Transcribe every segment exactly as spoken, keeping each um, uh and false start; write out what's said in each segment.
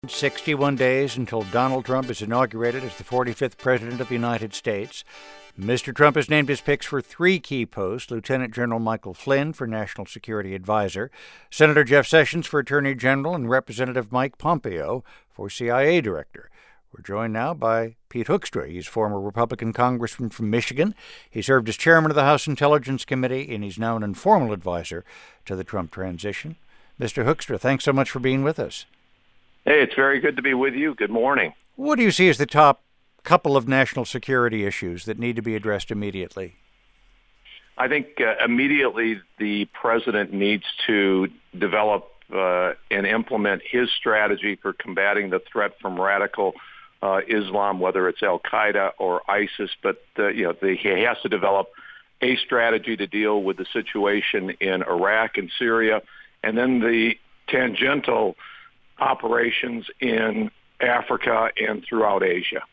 sixty-one days until Donald Trump is inaugurated as the forty-fifth President of the United States. Mister Trump has named his picks for three key posts: Lieutenant General Michael Flynn for National Security Advisor, Senator Jeff Sessions for Attorney General, and Representative Mike Pompeo for C I A Director. We're joined now by Pete Hoekstra. He's former Republican congressman from Michigan. He served as chairman of the House Intelligence Committee, and he's now an informal advisor to the Trump transition. Mister Hoekstra, thanks so much for being with us. Hey, it's very good to be with you. Good morning. What do you see as the top couple of national security issues that need to be addressed immediately? I think uh, immediately the president needs to develop uh, and implement his strategy for combating the threat from radical uh, Islam, whether it's Al-Qaeda or ISIS. But uh, you know, the, he has to develop a strategy to deal with the situation in Iraq and Syria, and then the tangential operations in Africa and throughout Asia.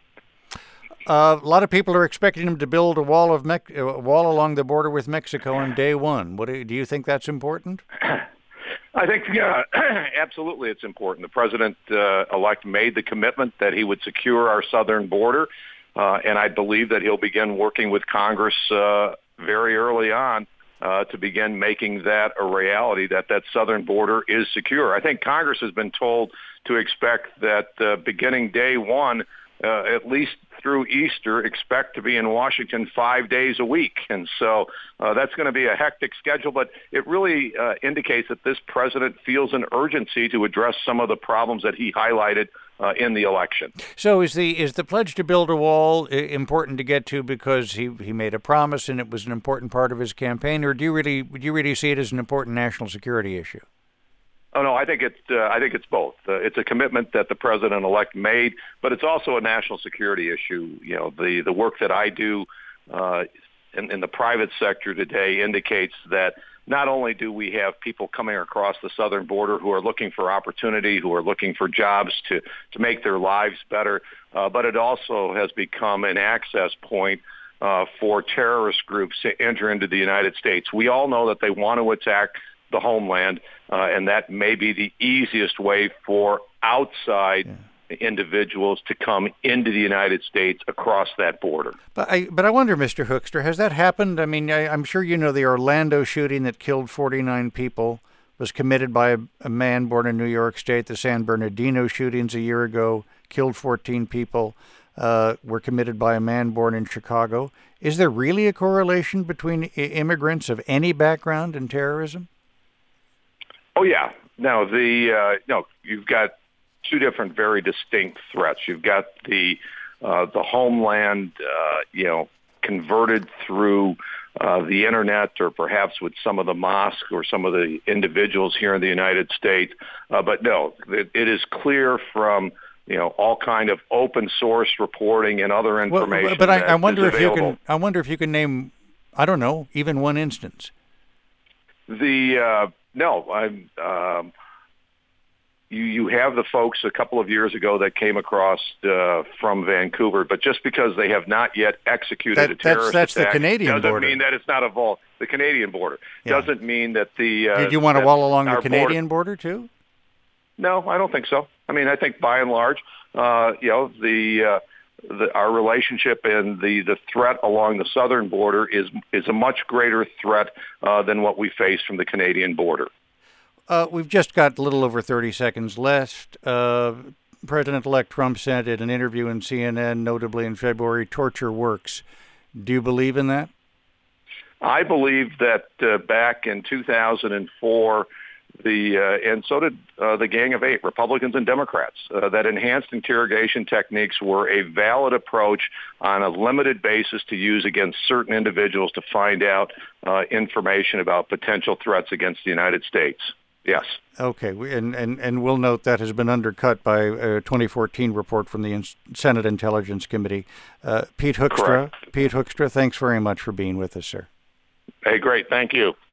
Uh, a lot of people are expecting him to build a wall of Me- a wall along the border with Mexico on day one. What do you, do you think that's important? I think, yeah, absolutely, it's important. The president-elect uh, made the commitment that he would secure our southern border, uh, and I believe that he'll begin working with Congress uh, very early on Uh, to begin making that a reality, that that southern border is secure. I think Congress has been told to expect that uh, beginning day one, uh, at least through Easter, expect to be in Washington five days a week. And so uh, that's going to be a hectic schedule, but it really uh, indicates that this president feels an urgency to address some of the problems that he highlighted Uh, in the election. So is the is the pledge to build a wall important to get to because he, he made a promise and it was an important part of his campaign, or do you really do you really see it as an important national security issue? Oh no, I think it's uh, I think it's both. Uh, it's a commitment that the president-elect made, but it's also a national security issue. You know, the the work that I do uh, in, in the private sector today indicates that not only do we have people coming across the southern border who are looking for opportunity, who are looking for jobs to, to make their lives better, uh, but it also has become an access point uh, for terrorist groups to enter into the United States. We all know that they want to attack the homeland, uh, and that may be the easiest way for outside yeah. individuals to come into the United States across that border. But I, but I wonder, Mister Hoekstra, has that happened? I mean, I, I'm sure you know the Orlando shooting that killed forty-nine people was committed by a, a man born in New York State. The San Bernardino shootings a year ago killed fourteen people, uh, were committed by a man born in Chicago. Is there really a correlation between I- immigrants of any background and terrorism? Oh, yeah. No, the uh, no, you've got two different, very distinct threats. You've got the uh, the homeland, uh, you know, converted through uh, the internet, or perhaps with some of the mosques or some of the individuals here in the United States. Uh, but no, it, it is clear from you know all kind of open source reporting and other information. Well, but I, that I wonder is if you available. can. I wonder if you can name, I don't know, even one instance. The uh, no, I'm. Um, You you have the folks a couple of years ago that came across uh, from Vancouver, but just because they have not yet executed that, a terrorist that's, that's attack the Canadian doesn't border. mean that it's not a vault. The Canadian border Yeah. doesn't mean that the. Uh, Did you want to wall along the Canadian border, border too? No, I don't think so. I mean, I think by and large, uh, you know, the, uh, the our relationship and the, the threat along the southern border is is a much greater threat uh, than what we face from the Canadian border. Uh, we've just got a little over thirty seconds left. Uh, President-elect Trump said in an interview in C N N, notably in February, torture works. Do you believe in that? I believe that uh, back in two thousand four, the uh, and so did uh, the Gang of Eight, Republicans and Democrats, uh, that enhanced interrogation techniques were a valid approach on a limited basis to use against certain individuals to find out uh, information about potential threats against the United States. Yes. Okay, and, and, and we'll note that has been undercut by a twenty fourteen report from the Senate Intelligence Committee. Uh, Pete Hoekstra, Correct. Pete Hoekstra, thanks very much for being with us, sir. Hey, great. Thank you.